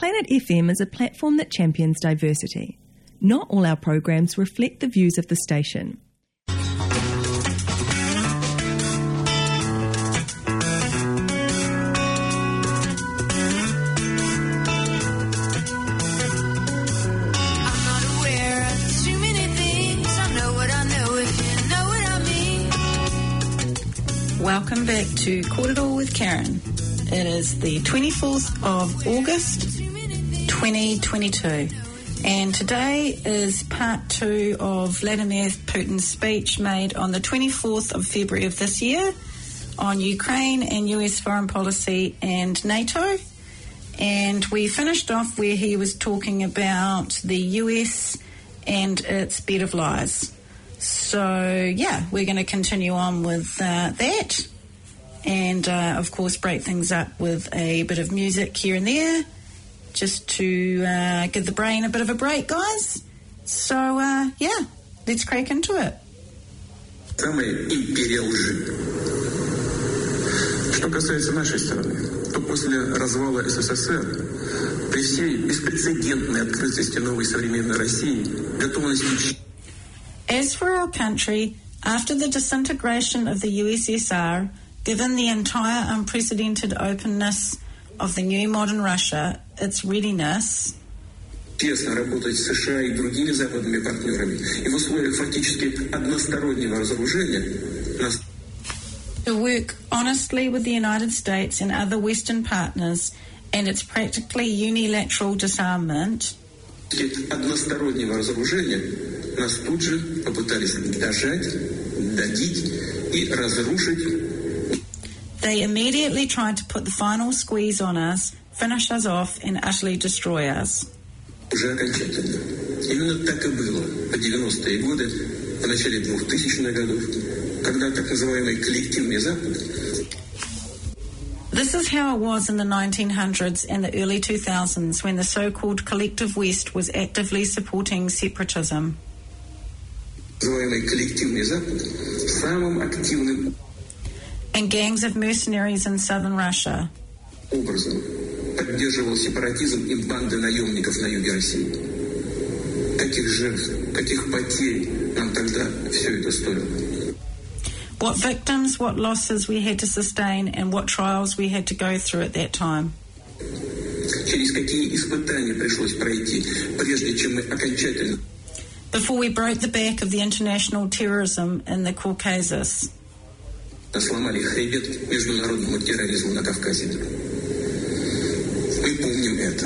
Planet FM is a platform that champions diversity. Not all our programs reflect the views of the station. Welcome back to Kōrero with Karen. It is the 24th of August 2022 and today is part 2 of Vladimir Putin's speech made on the 24th of February of this year on Ukraine and US foreign policy and NATO. And we finished off where he was talking about the US and its bed of lies. So, yeah, we're going to continue on with that and, of course, break things up with a bit of music here and there just to give the brain a bit of a break, guys. So, yeah, let's crack into it. Самая империя лжи. Что касается нашей страны, то после развала СССР, при всей беспрецедентной открытости новой современной России, готовности... As for our country, after the disintegration of the USSR, given the entire unprecedented openness of the new modern Russia, its readiness... Тесно работать с США и другими западными партнерами и в условиях фактически одностороннего разоружения... To work honestly with the United States and other Western partners and its practically unilateral disarmament... Одностороннего разоружения нас тут же попытались дожать, дадить и разрушить. They immediately tried to put the final squeeze on us, finish us off and utterly destroy us. Уже окончательно. Именно так и было по 90-е годы, в начале 2000-х годов, когда так называемый коллективный Запад. This is how it was in the 1900s and the early 2000s when the so-called collective West was actively supporting separatism. And gangs of mercenaries in southern Russia. Поддерживал сепаратизм и банды наемников на юге России. Каких жертв, каких потерь нам тогда все это стоило? What victims, what losses we had to sustain and what trials we had to go through at that time. Через какие испытания пришлось пройти, прежде чем мы окончательно... Before we broke the back of the international terrorism in the Caucasus. Сломали хребет международному терроризму на Кавказе. Мы помним это.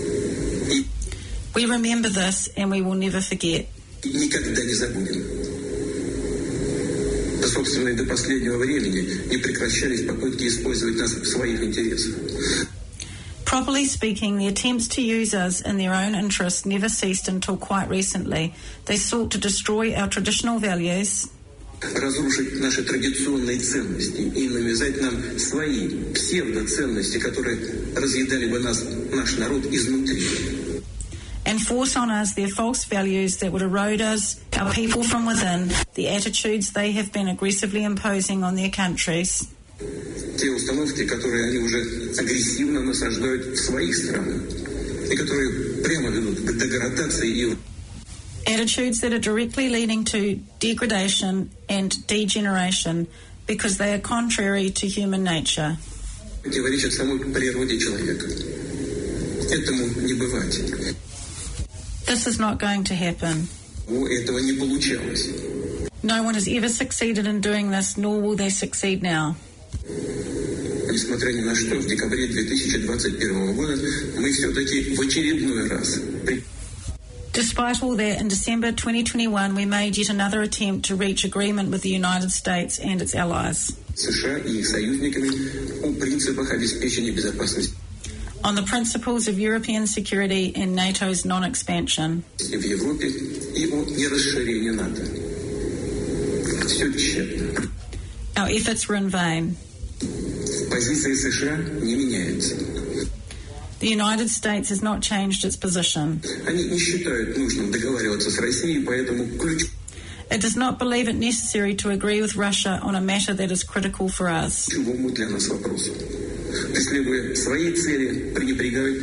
We remember this and we will never forget. Никогда не забудем. Собственно, и до последнего времени не прекращались попытки использовать нас в своих интересах. Properly speaking, the attempts to use us in their own interests never ceased until quite recently. They sought to destroy our traditional values, разрушить наши традиционные ценности и навязать нам свои псевдоценности, которые разъедали бы нас, наш народ, изнутри. And force on us their false values that would erode us, our people from within, the attitudes they have been aggressively imposing on their countries. Те установки, которые они уже агрессивно насаждают в своих странах, и которые прямо ведут к деградации и... Attitudes that are directly leading to degradation and degeneration because they are contrary to human nature. Противоречат самой природе человека. Этому не бывать. This is not going to happen. Этого не получалось. No one has ever succeeded in doing this, nor will they succeed now. Несмотря ни на что, в декабре 2021 года мы все-таки в очередной раз... Despite all that, in December 2021, we made yet another attempt to reach agreement with the United States and its allies. США и их союзниками о принципах обеспечения безопасности. On the principles of European security and NATO's non-expansion. В Европе и о нерасширении НАТО. Все тщетно. Our efforts were in vain. Позиция США не меняется. The United States has not changed its position. Они не считают нужным договариваться с Россией, поэтому ключ... It does not believe it necessary to agree with Russia on a matter that is critical for us. Ключевому для нас вопросу. Преследуя свои цели, пренебрегают...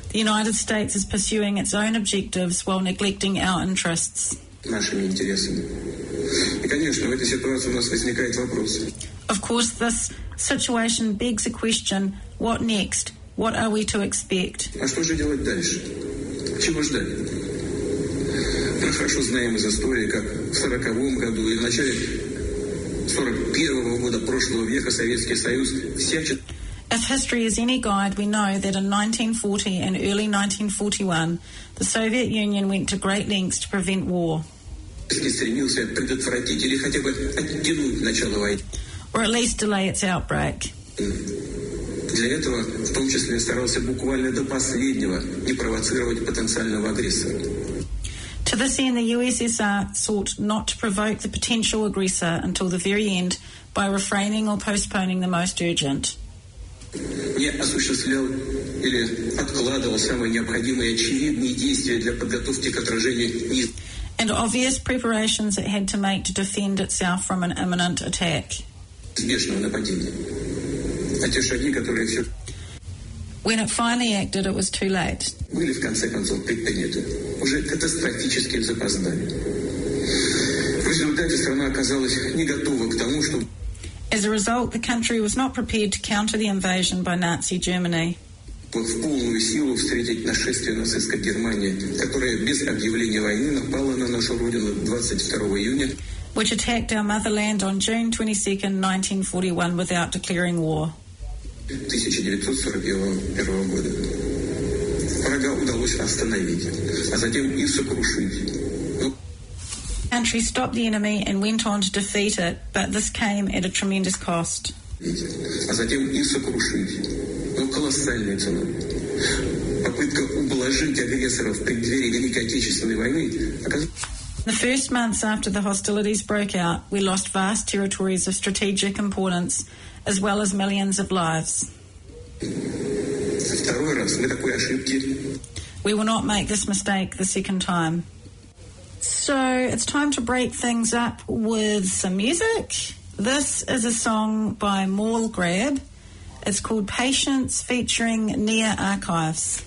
The United States is pursuing its own objectives while neglecting our interests. Нашими интересами. И, конечно, в этой ситуации у нас возникает вопрос. Of course, this situation begs a question: what next? What are we to expect? А что же делать дальше? Чего ждать? Мы хорошо знаем из истории, как в 1940 году и в начале 1941 года прошлого века Советский Союз всячески... If history is any guide, we know that in 1940 and early 1941, the Soviet Union went to great lengths to prevent war. стремился предотвратить или хотя бы оттянуть начало войны. Or at least delay its outbreak. Для этого, в том числе, старался буквально до последнего не провоцировать потенциального агрессора. To this end, the USSR sought not to provoke the potential aggressor until the very end by refraining or postponing the most urgent. Не осуществлял или откладывал самые необходимые очевидные действия для подготовки к отражению and obvious preparations it had to make to defend itself from an imminent attack. неизбежного нападения. А те шаги, которые все When it finally acted, it was too late. были в конце концов предприняты, уже катастрофически запоздали. В результате страна оказалась не готова к тому, что As a result, the country was not prepared to counter the invasion by Nazi Germany. в полную силу встретить нашествие нацистской Германии, которая без объявления войны напала на нашу родину 22 июня, which attacked our motherland on June 22nd, 1941, without declaring war. 1941 года. Врага удалось остановить, а затем и сокрушить. The country stopped the enemy and went on to defeat it, but this came at a tremendous cost. А затем и сокрушить. Но колоссальной ценой. Попытка ублажить агрессоров в преддверии Великой Отечественной войны оказалась... In the first months after the hostilities broke out, we lost vast territories of strategic importance, as well as millions of lives. Второй раз мы такой ошибки... We will not make this mistake the second time. So it's time to break things up with some music. This is a song by Maul Grab. It's called Patience, featuring Nia Archives.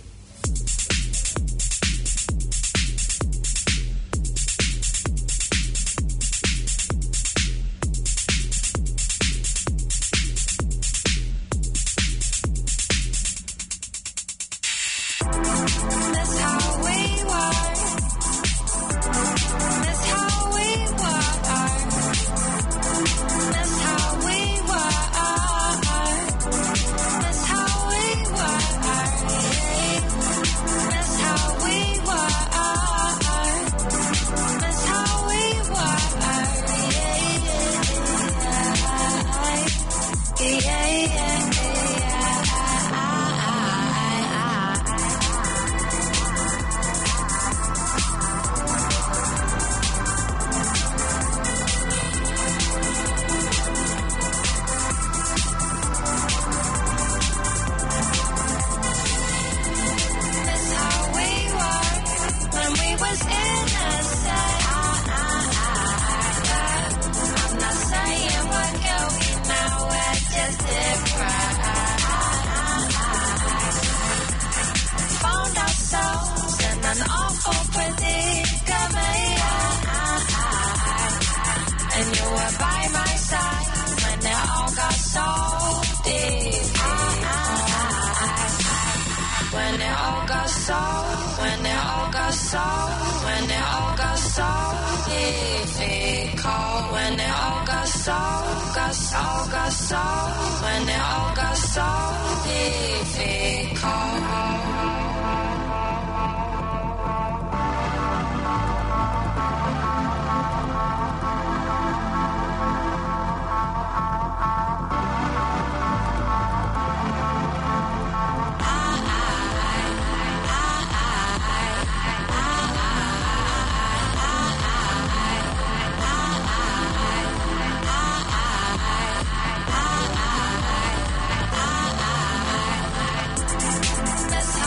This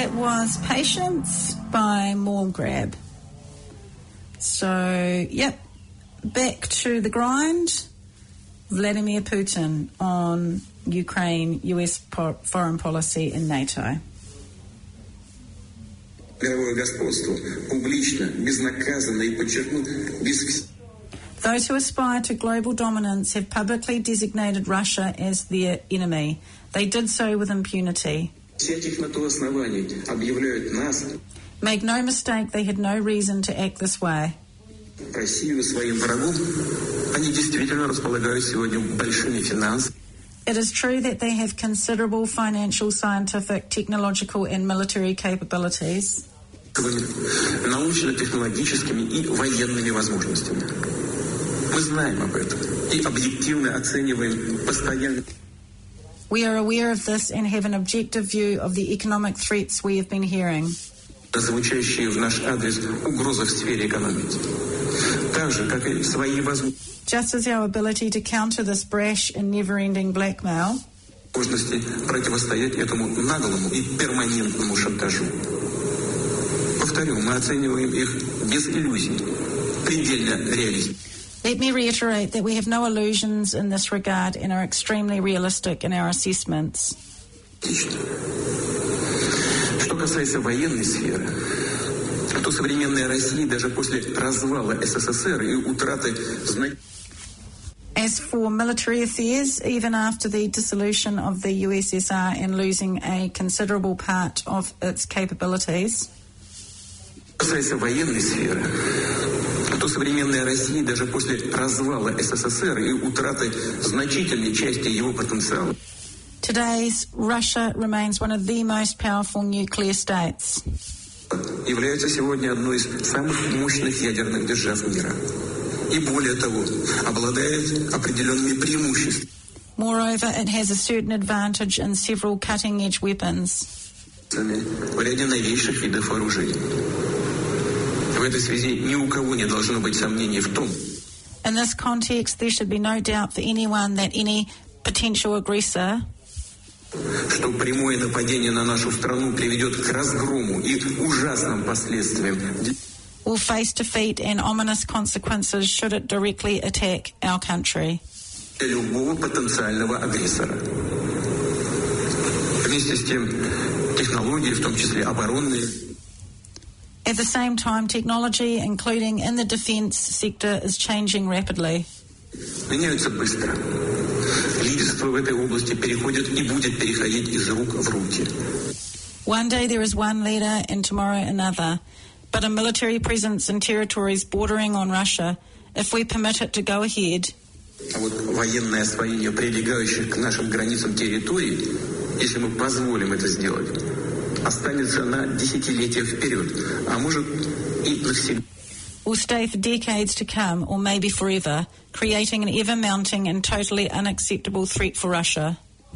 That was Patience by Mallgrab. So, yep, back to the grind. Vladimir Putin on Ukraine, US foreign policy and NATO. Мировое господство публично, безнаказанно и подчеркнут без... Those who aspire to global dominance have publicly designated Russia as their enemy. They did so with impunity. Всяких на то оснований объявляют нас... Make no mistake, they had no reason to act this way. Россию своим врагом. Они действительно располагают сегодня большими финансами. It is true that they have considerable financial, scientific, technological and military capabilities. Научно-технологическими и военными возможностями. Мы знаем об этом и объективно оцениваем постоянно. We are aware of this and have an objective view of the economic threats we have been hearing. Звучащие в наш адрес угрозы в сфере экономики. Так же, как и свои возможности. Just as our ability to counter this brash and never-ending blackmail, возможности противостоять этому наглому и перманентному шантажу. Повторю, мы оцениваем их без иллюзий, предельно реалистично. Let me reiterate that we have no illusions in this regard and are extremely realistic in our assessments. Что касается военной сферы, то современная Россия даже после развала СССР и утраты значительных... As for military affairs, even after the dissolution of the USSR and losing a considerable part of its capabilities, касается военной сферы, то современная Россия даже после развала СССР и утраты значительной части его потенциала. Today's Russia remains one of the most powerful nuclear states. Является сегодня одной из самых мощных ядерных держав мира. И более того, обладает определенными преимуществами. Moreover, it has a certain advantage in several cutting-edge weapons. В ряде новейших видов вооружений. В этой связи ни у кого не должно быть сомнений в том, in this context, there should be no doubt for anyone that any potential aggressor что прямое нападение на нашу страну приведет к разгрому и ужасным последствиям. Will face defeat and ominous consequences should it directly attack our country. Для любого потенциального агрессора. Вместе с тем, технологии, в том числе оборонные. At the same time, technology, including in the defence sector, is changing rapidly. Меняются быстро. Лидерство в этой области переходит и будет переходить из рук в руки. One day there is one leader and tomorrow another. But a military presence in territories bordering on Russia, if we permit it to go ahead, а вот военное освоение прилегающих к нашим границам территорий, если мы позволим это сделать, останется на десятилетия вперед, а может и навсегда. Will stay for decades to come, or maybe forever, creating an ever-mounting and totally unacceptable threat for Russia.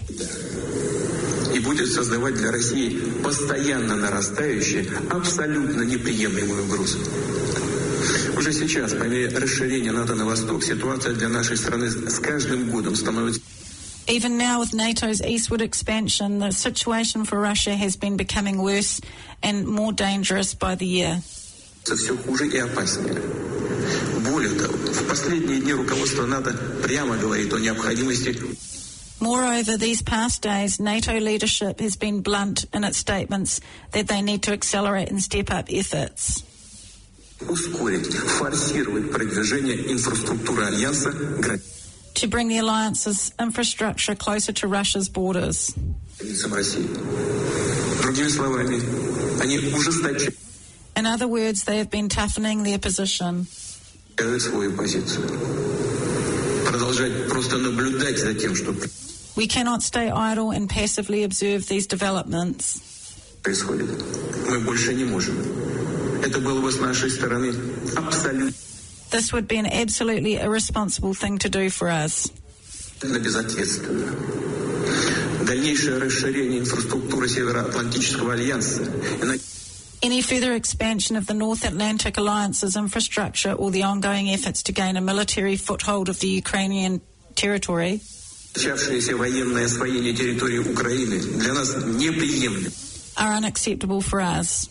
И будет создавать для России постоянно нарастающие, абсолютно неприемлемую угрозу. Уже сейчас, по мере расширения НАТО на восток, ситуация для нашей страны с каждым годом становится... Even now, with NATO's eastward expansion, the situation for Russia has been becoming worse and more dangerous by the year. Все хуже и опаснее. Более того, в последние дни руководство НАТО прямо говорит о необходимости... Moreover, these past days, NATO leadership has been blunt in its statements that they need to accelerate and step up efforts. Ускорить, форсировать продвижение инфраструктуры Альянса to bring the alliance's infrastructure closer to Russia's borders. Другими словами, они ужесточают. In other words, they have been toughening their position. Свою позицию. Продолжать просто наблюдать за тем, что we cannot stay idle and passively observe these developments. Происходит. Мы больше не можем. Это было бы с нашей стороны абсолютно. This would be an absolutely irresponsible thing to do for us. Безответственно. Дальнейшее расширение инфраструктуры Североатлантического альянса. Any further expansion of the North Atlantic Alliance's infrastructure or the ongoing efforts to gain a military foothold of the Ukrainian territory. Начавшееся военное освоение территории Украины для нас неприемлемо. are unacceptable for us.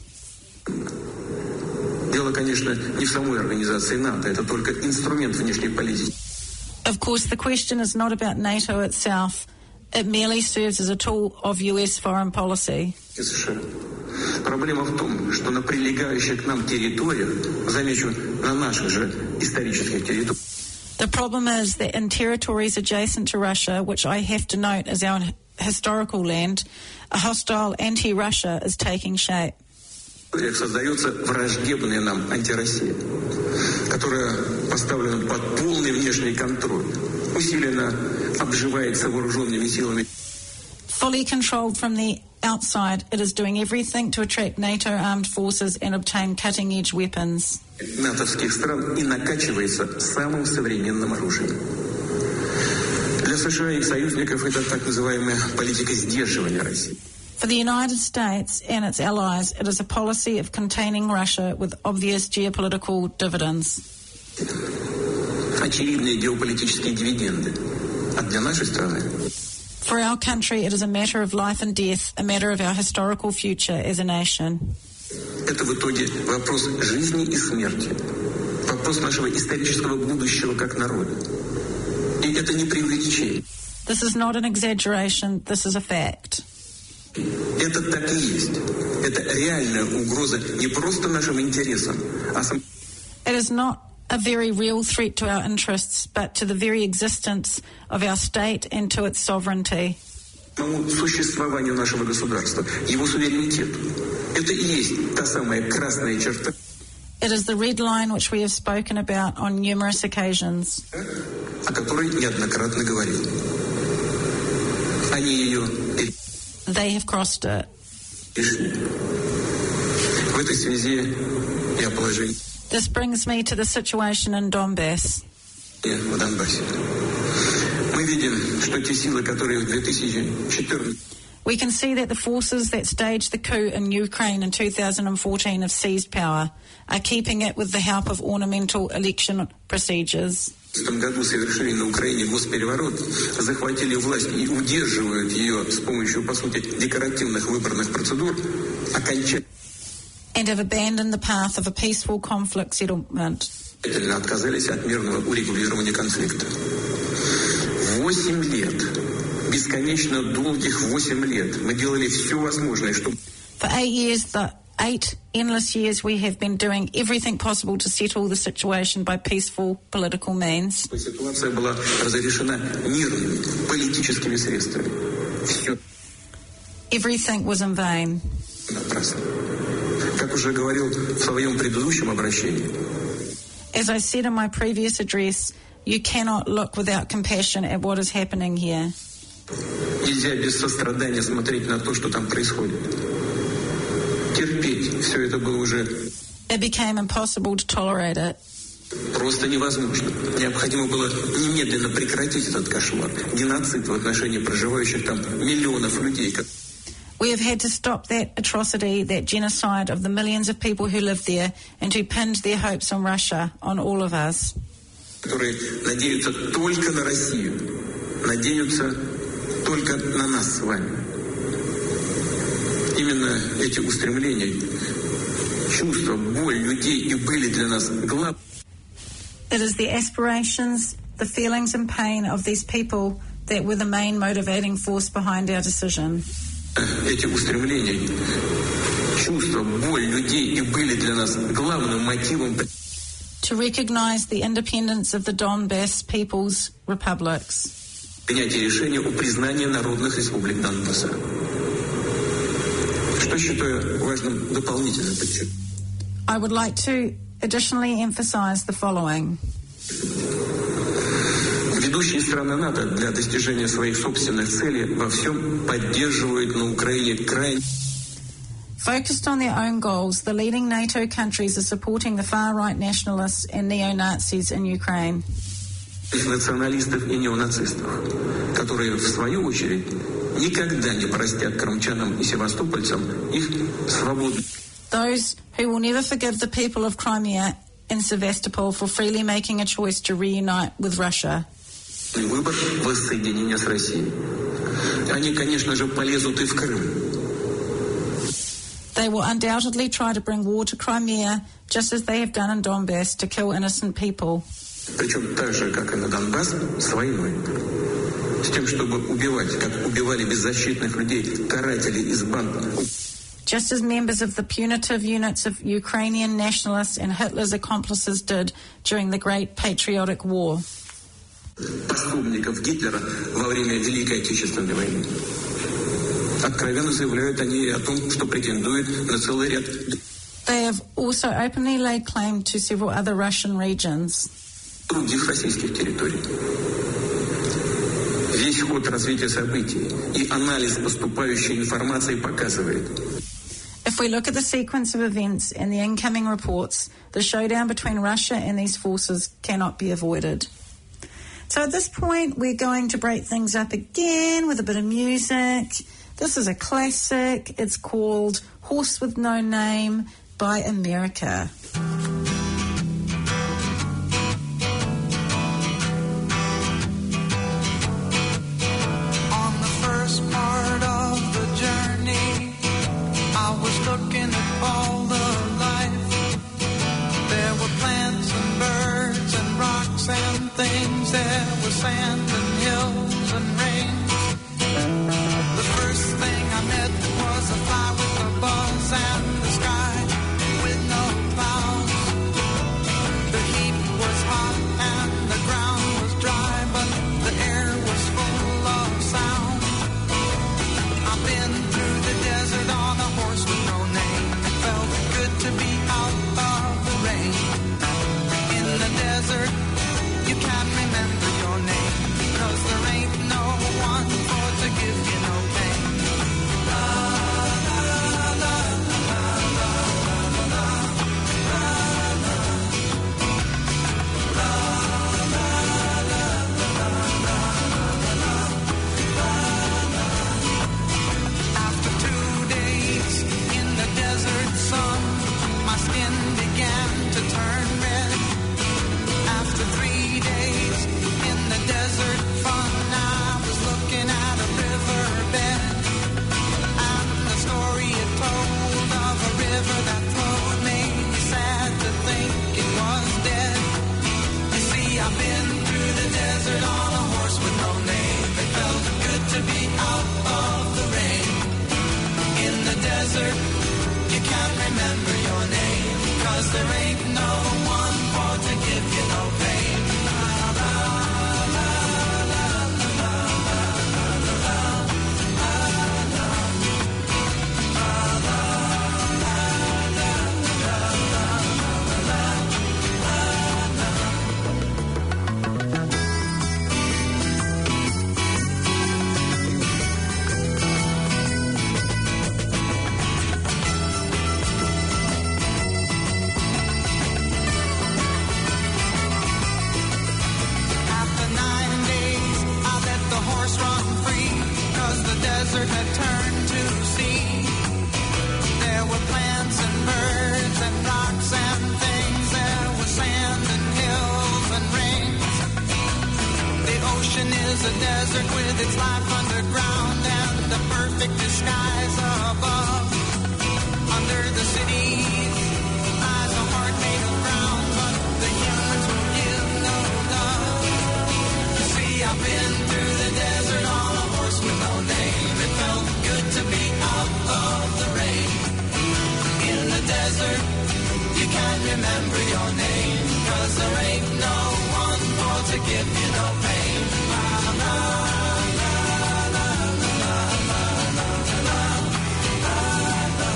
Дело, конечно, не в самой организации НАТО, это только инструмент внешней политики. Of course, the question is not about NATO itself. It merely serves as a tool of US foreign policy. США. Проблема в том, что на прилегающих к нам территориях, замечу, на наших же исторических территориях, The problem is that in territories adjacent to Russia, which I have to note as our historical land, a hostile anti-Russia is taking shape. создается враждебная нам антироссия, которая поставлена под полный внешний контроль, усиленно обживается вооруженными силами. Fully controlled from the outside, it is doing everything to attract NATO armed forces and obtain cutting-edge weapons. натовских стран и накачивается самым современным оружием. Для США и их союзников это так называемая политика сдерживания России. For the United States and its allies, it is a policy of containing Russia with obvious geopolitical dividends. Очевидные геополитические дивиденды. А для нашей страны For our country, it is a matter of life and death, a matter of our historical future as a nation. это в итоге вопрос жизни и смерти. Вопрос нашего исторического будущего как народа. И это не преувеличение. This is not an exaggeration, this is a fact. Это так и есть. Это реальная угроза не просто нашим интересам, а самому. It is not a very real threat to our interests, but to the very existence of our state and to its sovereignty. Существованию нашего государства, его суверенитету. Это и есть та самая красная черта. It is the red line which we have spoken about on numerous occasions. О которой неоднократно говорил. Они ее They have crossed it. перешли. В этой связи я положил This brings me to the situation in Donbass. в Донбассе. Мы видим, что те силы, которые в 2014 We can see that the forces that staged the coup in Ukraine in 2014 have seized power, are keeping it with the help of ornamental election procedures. В том году совершили на Украине госпереворот, захватили власть и удерживают ее с помощью, по сути, декоративных выборных процедур, окончательно And have abandoned the path of a peaceful conflict settlement. отказались от мирного урегулирования конфликта. 8 лет, бесконечно долгих 8 лет, мы делали все возможное, чтобы... For 8 endless years, we have been doing everything possible to settle the situation by peaceful political means. Ситуация была разрешена мирными, политическими средствами. Все Everything was in vain. напрасно. Как уже говорил в своем предыдущем обращении, As I said in my previous address, you cannot look without compassion at what is happening here. нельзя без сострадания смотреть на то, что там происходит. Терпеть все это было уже It became impossible to tolerate it. просто невозможно. Необходимо было немедленно прекратить этот кошмар, геноцид в отношении проживающих там миллионов людей. We have had to stop that atrocity, that genocide of the millions of people who live there and who pinned their hopes on Russia, on all of us. Которые надеются только на Россию, надеются только на нас с вами. Именно эти устремления, чувства, боль людей и были для нас главными. It is the aspirations, the feelings and pain of these people that were the main motivating force behind our decision. Эти устремления, чувства, боль людей и были для нас главным мотивом To recognize the independence of the Donbass People's Republics. принятия решения о признании народных республик Донбасса. Что считаю важным дополнительно подчеркнуть. I would like to additionally emphasize the following. Ведущие страны НАТО для достижения своих собственных целей во всем поддерживают на Украине крайне. Focused on their own goals, the leading NATO countries are supporting the far-right nationalists and neo-Nazis in Ukraine. Националистов и неонацистов, которые, в свою очередь, никогда не простят крымчанам и севастопольцам их свободу. Those who will never forgive the people of Crimea and Sevastopol for freely making a choice to reunite with Russia. Выбор воссоединения с Россией. Они, конечно же, полезут и в Крым. They will undoubtedly try to bring war to Crimea, just as they have done in Donbass, to kill innocent people. Причем так же, как и на Донбасс, с войной. С тем, чтобы убивать, как убивали беззащитных людей, каратели из банд. Just as members of the punitive units of Ukrainian nationalists and Hitler's accomplices did during the Great Patriotic War. Пособников Гитлера во время Великой Отечественной войны. Откровенно заявляют они о том, что претендуют на целый ряд. They have also openly laid claim to several other Russian regions. Других российских территорий. Весь ход развития событий и анализ поступающей информации показывает. If we look at the sequence of events and the incoming reports, the showdown between Russia and these forces cannot be avoided. So at this point, we're going to break things up again with a bit of music. This is a classic. It's called Horse with No Name by America. On the first part of the journey, I was looking at all the life. There were plants and birds and rocks and things. There was sand and hills and rain. The first thing I met was a fly with a buzz and the sky with no clouds. The heat was hot and the ground was dry, but the air was full of sound. I've been through the desert on a horse with no name. It felt good to be out of the rain. In the desert, you can't remember your name, 'cause there ain't no one for to give you no pain. La, la, la, la, la, la, la, la, la, la, After 2 days in the desert sun, my skin began to turn red. After 3 days in the desert fun, I was looking at a riverbed, and the story it told of a river that flowed made me sad to think it was dead. You see, I've been through the desert on a horse with no name. It felt good to be out of the rain. In the desert, you can't remember your name, 'cause there ain't no one for to give you no pain. La, la, la, la, la, la, la, la, la, After 9 days, I let the horse run free, 'cause the desert had turned to sea. There were plants and birds and rocks and things. There was sand and hills and rains. The ocean is a desert with its life underground and the perfect disguise above. Under the cities lies a heart made of ground, but the humans will give no love. You see, I've been through the desert on a horse with no name. It felt good to be out of the rain. In the desert, you can't remember your name, 'cause there ain't no one for to give you no pain. La, la, la, la, la, la, la, la, la,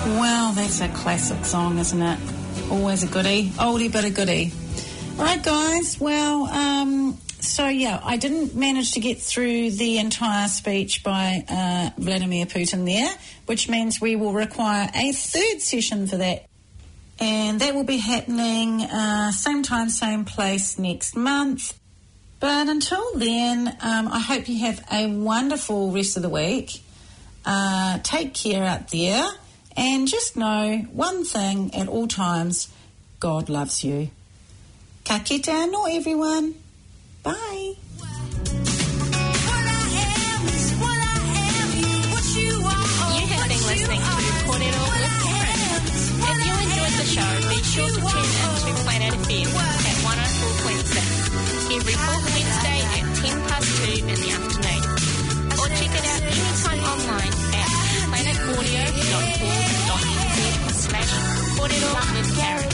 Well, that's a classic song, isn't it? Always a goodie. Oldie but a goodie. All right, guys. Well, I didn't manage to get through the entire speech by Vladimir Putin there, which means we will require a third session for that. And that will be happening same time, same place next month. But until then, I hope you have a wonderful rest of the week. Take care out there. And just know one thing at all times, God loves you. Ka kite anō, everyone. Bye. You have been listening to Kōrero with Karen. If you enjoyed the show, be sure to tune in to Planet FM at 104.6 every fourth Wednesday at 2:10 in the afternoon. Or check it out anytime online at planetaudio.org.nz/Kōrero with Karen.